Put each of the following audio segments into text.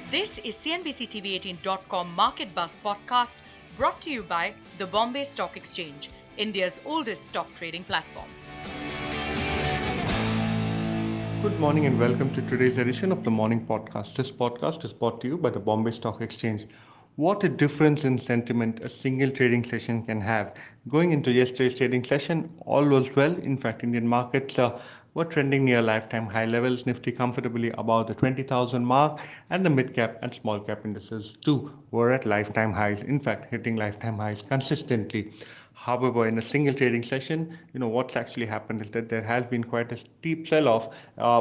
This is CNBC-TV18.com Market Buzz podcast brought to you by the Bombay Stock Exchange, India's oldest stock trading platform. Good morning and welcome to today's edition of the Morning Podcast. This podcast is brought to you by the Bombay Stock Exchange. What a difference in sentiment a single trading session can have. Going into yesterday's trading session, all was well. In fact, Indian markets were trending near lifetime high levels, Nifty comfortably above the 20,000 mark, and the mid cap and small cap indices too were at lifetime highs. In fact, hitting lifetime highs consistently. However, in a single trading session, what's actually happened is that there has been quite a steep sell-off,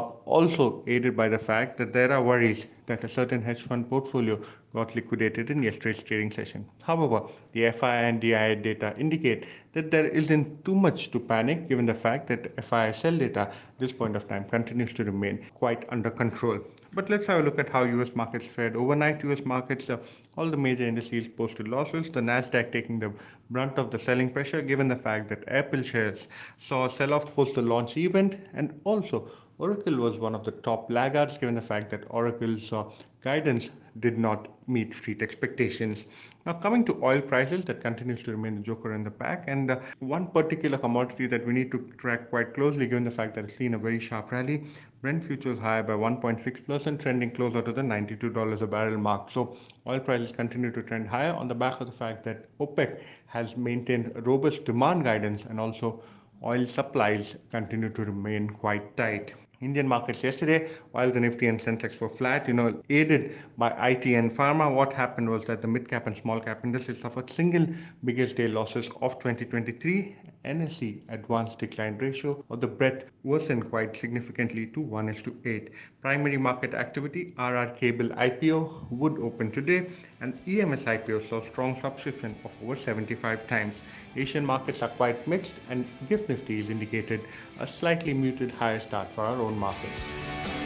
also aided by the fact that there are worries that a certain hedge fund portfolio got liquidated in yesterday's trading session. However, the FI and DI data indicate that there isn't too much to panic given the fact that FISL data at this point of time continues to remain quite under control. But let's have a look at how US markets fared. Overnight, US markets, all the major indices posted losses. The Nasdaq taking the brunt of the selling pressure given the fact that Apple shares saw a sell-off post the launch event, and also Oracle was one of the top laggards given the fact that Oracle's guidance did not meet street expectations. Now, coming to oil prices, that continues to remain the joker in the pack, and one particular commodity that we need to track quite closely given the fact that it's seen a very sharp rally. Brent futures higher by 1.6%, trending closer to the $92 a barrel mark. So, oil prices continue to trend higher on the back of the fact that OPEC has maintained robust demand guidance, and also oil supplies continue to remain quite tight. Indian markets yesterday, while the Nifty and Sensex were flat, aided by IT and pharma, what happened was that the mid cap and small cap indices suffered single biggest day losses of 2023. NSE advanced decline ratio or the breadth worsened quite significantly to 1:8. Primary market activity, RR Cable IPO would open today, and EMS IPO saw strong subscription of over 75 times. Asian markets are quite mixed, and GIFT Nifty is indicated a slightly muted higher start for our own markets.